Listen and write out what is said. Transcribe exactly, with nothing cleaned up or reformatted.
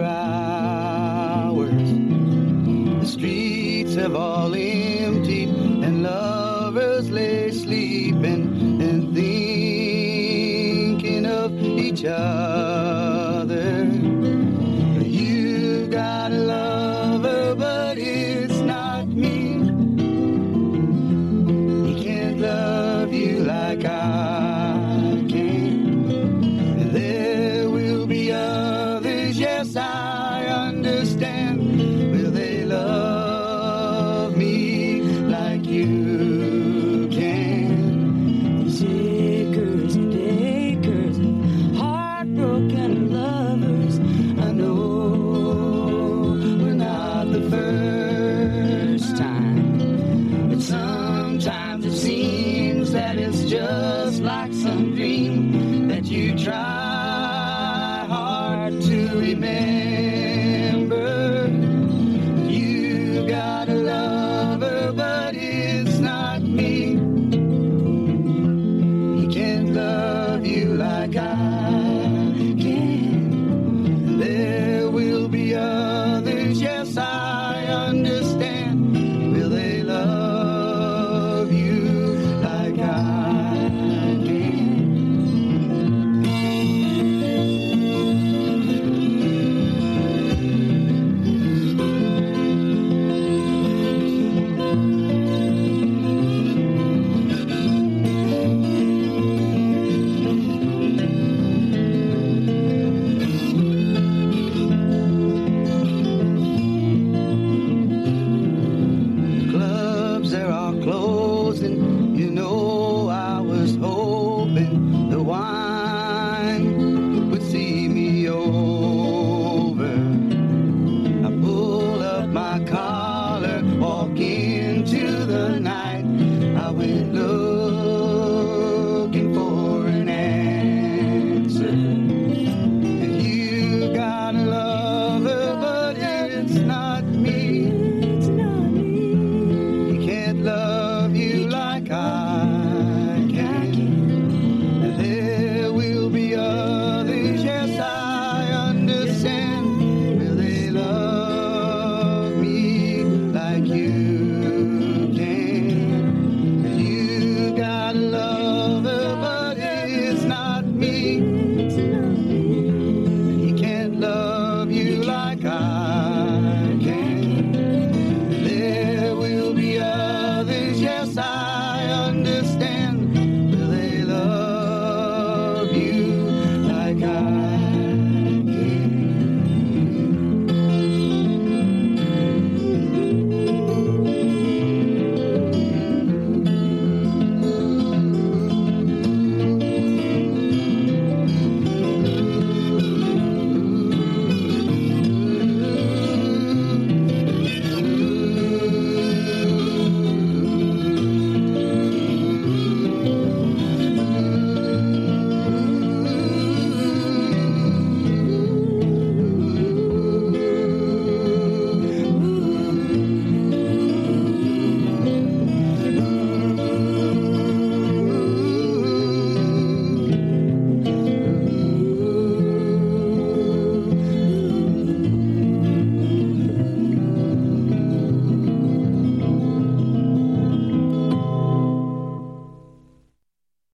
hours. The streets have all emptied, and lovers lay sleeping and thinking of each other. You've got a lover, but it's not me. He can't love you like I can. There will be others, yes, I understand. Will they love me like you can? Acres and acres of heartbroken lovers. I know we're not the first time, but sometimes it seems that it's just like some dream that you try hard to remember. You got a lover, but it's not me. He can't love you like I can. There will be others, yes, I understand. Will they love you like I can? Clubs, they're all closing. You know, I was hoping the wine would see me over. I pull up my collar, walk into the night. I went looking for an answer. And you got a lover, but it's not